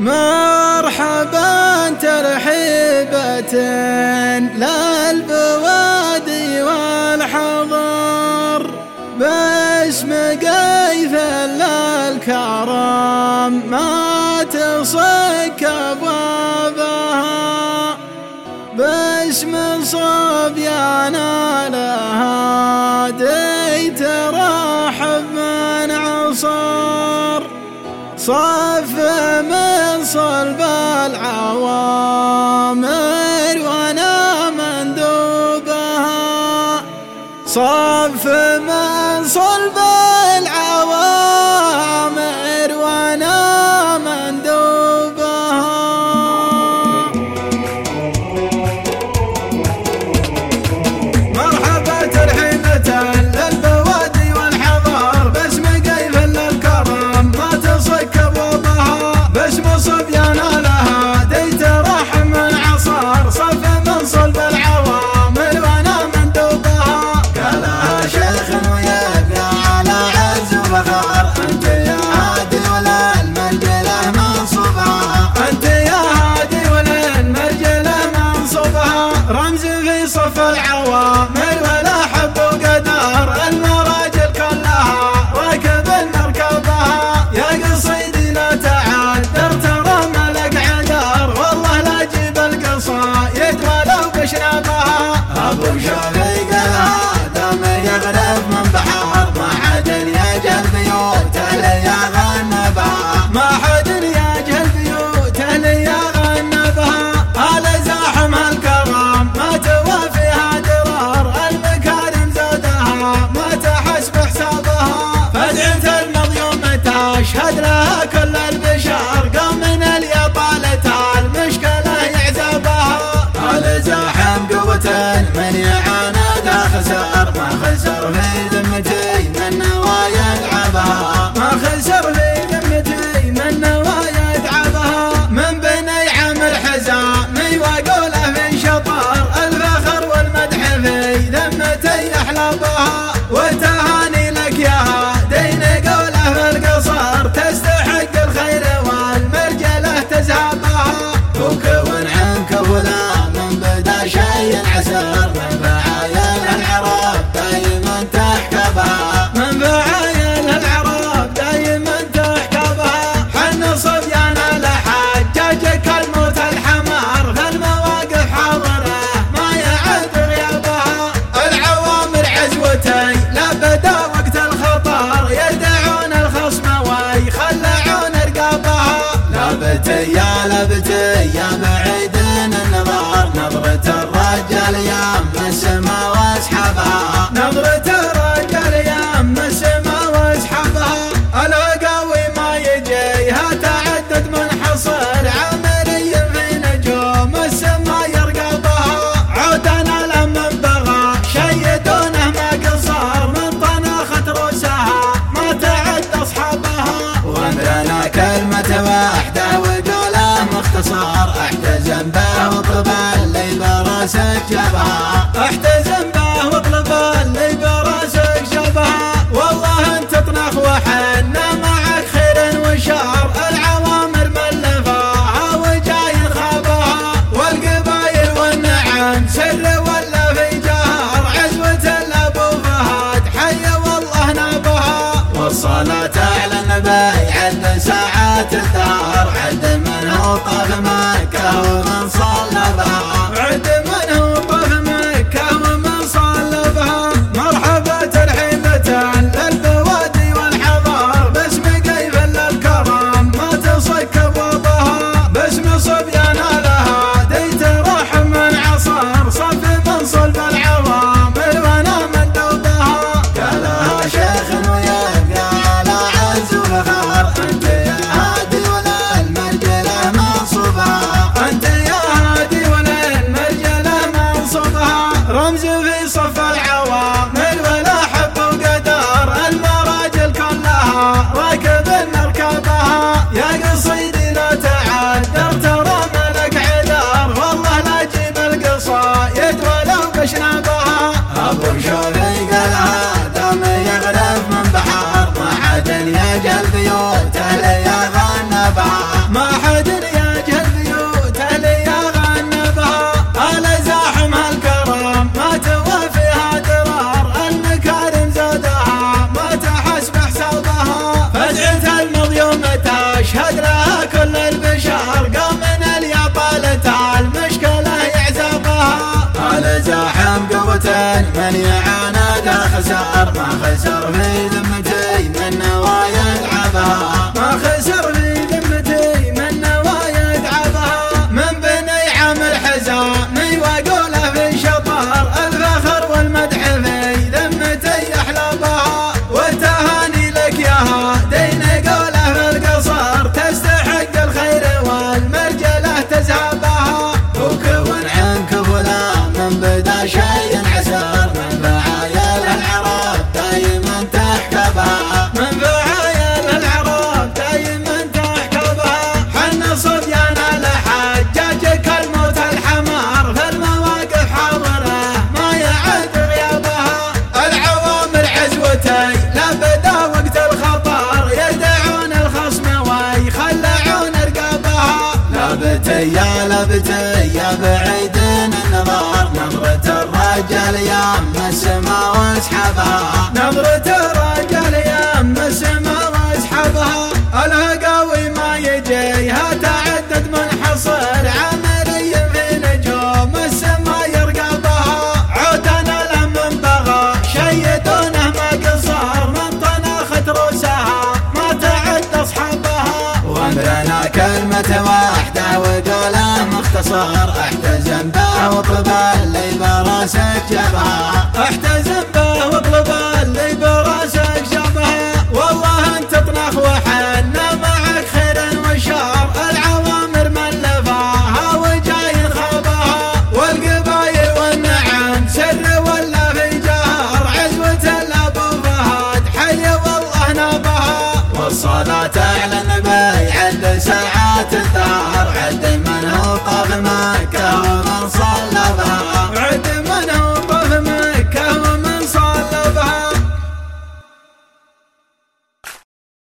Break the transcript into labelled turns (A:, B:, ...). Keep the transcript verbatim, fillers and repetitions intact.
A: مرحبا ترحيبة للبوادي والحضر باسم قيث للكرم ما تصك أبوابها باسم صبيان لها دي ترحب من عصر صف من صلب العوامر وانا مندوبها صف من صلب العوامر وانا مندوبها. مرحبا ترحيبة للبوادي والحضر باسم قيث للكرم ما تصك أبوابها باسم صبيان لها دي ترحم من عصر صف من صلب العوامر وانا مندوبها.
B: قالها شيخ ويبقى على عز وفخر انت يا هادي وللمرجله منصوبها
A: انت يا هادي وللمرجله منصوبها رمز في صف العوامر ولا حب وقدر المراجل كلها راكب نركبها يا قصيدي لا تعذر ترى ملك عذر والله لا جيب القصايد ولو بشنبها.
B: ابو شوقي قالها دم يغرف من بحر ما حد يجهل بيوته ليا غنبها
A: ما حد يجهل بيوته ليا غنبها. على زاحم الكرم ما توافيها درار المكارم زادها ما تحسب حسابها فدعت المظلوم تشهد لها كل البشر قام من اليطالة المشكلة يعزبها.
B: على زاحم قوة من يعاند خسر ما خسر في ذمتي من نوايا يلعبها
A: ما خسر في ذمتي من نوايا يتعبها من بني عمر حزامي وقوله في شطر الفخر والمدح في ذمتي يحلبها وتهاني لك يا دين قوله في القصر تستحق الخير والمرجله تزهبها.
B: وكون عنك ولا من بدا شيء عسر من بعايل العرب دايما تحكبها
A: من بعايل العرب دايما تحكبها. حن صبيان لحجاجك الموت الحمار في المواقف حاضره ما يعد غيابها. العوامر عزوتي لا بدا وقت الخطر يدعون الخصم ويخلعون رقابها.
B: لابتي يا لابتي يا بعيدين النظر نظرة الرجال يم السما واسحبها
A: نظرة الرجال يم السما واسحبها. العقاوي ما يجيها تعدد منحصر عمري في نجوم السما يرقبها. عودنا لمن بغى شيدونه ما قصر من طناخة رؤسها ما تعد اصحابها.
B: وامرنا كلمة واحدة وقوله مختصر احتزم به واطلب اللي براسك جبها
A: احتزم به واطلب اللي براسك جبها. والله انت طناخ وحنا معك خير وشر العوامر ملفاها وجاي خابها والقبايل والنعم سر ولا في جهر عزوة الابو فهد حي والله نابها.
B: والصلاة على النبي عد ساعات الدهر عد من هو طاف مكة ومن صلبها
A: عد من هو طاف مكة ومن صلبها. مرحبا ترحيبة للبوادي والحضر باسم قيث للكرم ما تصك أبوابها باسم صبيان لها دي ترحم من عصر صف من صلب العوامر وانا مندوبها.
B: قالها شيخ ويبقى على عز وفخر انت يا هادي وللمرجله منصوبها
A: انت يا هادي وللمرجله منصوبها رمز في صف العوامر ولا حب وقدر المراجل كلها راكب نركبها يا قصيدي لا تعذر ترى ملك عذر والله لا جيب القصايد ولو بشنبها.
B: ابو شوقي قالها دم يغرف من بحر ما حد يجهل بيوته ليا غنبها
A: ما حد يشهد لها كل البشر، قام من اليابالة المشكلة يعزبها.
B: الزاحم قوة من يعاند خسر، ما خسر في ذمتي من نوايا يلعبها،
A: ما خسر في ذمتي من نوايا يلعبها. من بني عامر حزامي وقوله في شطر، الفخر والمدح في ذمتي احلبها. والتهاني لك يا دين قوله في القصر، تستحق الخير والمرجله تزهبها.
B: وكون عنك فلا من بدا شيء عسر، من بعايل العرب دايما تحكبها،
A: من بعايل العرب دايما تحكبها. حنا صبيانا لحجاجك الموت الحمار، في المواقف حاضره ما يعد غيابها. العوامر عزوتي لا بدا وقت الخطر، يدعون الخصم ويخلعون رقابها.
B: لابتي يا لابتي يا بعيد النظر، نظرة الرجال يم السما واسحبها،
A: نظرة الرجال يم السما واسحبها. الهقاوي ما يجيها تعدد منحصر، عملي في نجوم السما يرقبها. عودنا لمن بغى شيدونه ما قصر، من طناخت روسها ما تعد اصحابها.
B: وامرنا كلمة واحدة وقوله مختصر، احتزم به واطلب اللي براسك جبها،
A: احتزم به واطلب اللي براسك جبها. والله انت طناخ وحنا معك خير وشر، العوامر ملفاها وجاي خابها. والقبايل والنعم سر ولا في جهر، عزوة الابو فهد حي والله نابها.
B: والصلاة على النبي عد ساعات الدهر، عد